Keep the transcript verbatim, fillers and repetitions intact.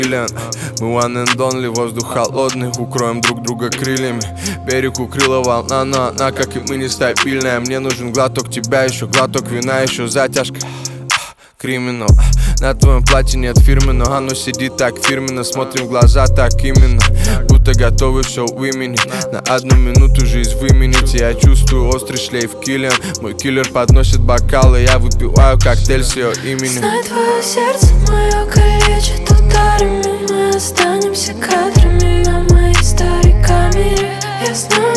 Мы one and only, воздух холодный, укроем друг друга крыльями. Берег укрыла волна, но она, как и мы, нестабильная. Мне нужен глоток тебя, еще глоток вина, еще затяжка. Криминал. На твоем платье нет фирмы, но оно сидит так фирменно. Смотрим в глаза так именно, будто готовы все выменить. На одну минуту жизнь выменить. Я чувствую острый шлейф киллер. Мой киллер подносит бокалы, я выпиваю коктейль с ее именем. Знай, твое сердце мое калечит ударами. Мы останемся кадрами на моей старой камере. Я знаю.